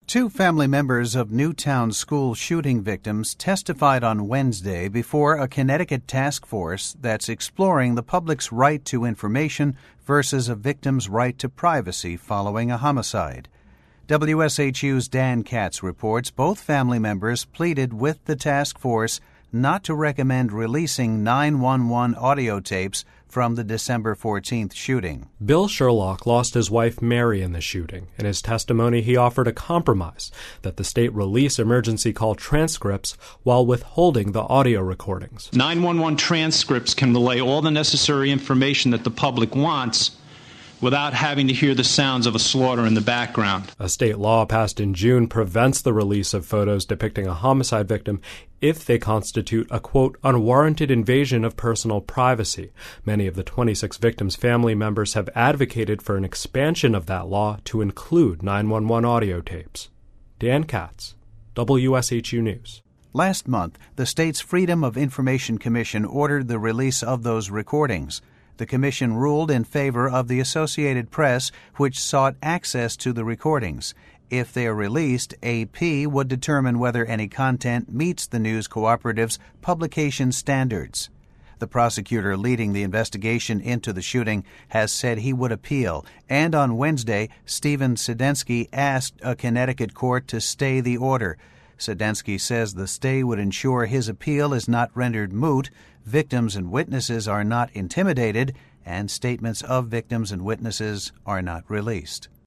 Two family members of Newtown school shooting victims testified on Wednesday before a Connecticut task force that's exploring the public's right to information versus a victim's right to privacy following a homicide. WSHU's Dan Katz reports both family members pleaded with the task force not to recommend releasing 911 audio tapes from the December 14th shooting. Bill Sherlock lost his wife Mary in the shooting. In his testimony, he offered a compromise that the state release emergency call transcripts while withholding the audio recordings. 911 transcripts can relay all the necessary information that the public wants without having to hear the sounds of a slaughter in the background. A state law passed in June prevents the release of photos depicting a homicide victim if they constitute a, quote, unwarranted invasion of personal privacy. Many of the 26 victims' family members have advocated for an expansion of that law to include 911 audio tapes. Dan Katz, WSHU News. Last month, the state's Freedom of Information Commission ordered the release of those recordings. The commission ruled in favor of the Associated Press, which sought access to the recordings. If they are released, AP would determine whether any content meets the news cooperative's publication standards. The prosecutor leading the investigation into the shooting has said he would appeal, and on Wednesday, Stephen Sedensky asked a Connecticut court to stay the order. Sedensky says the stay would ensure his appeal is not rendered moot, victims and witnesses are not intimidated, and statements of victims and witnesses are not released.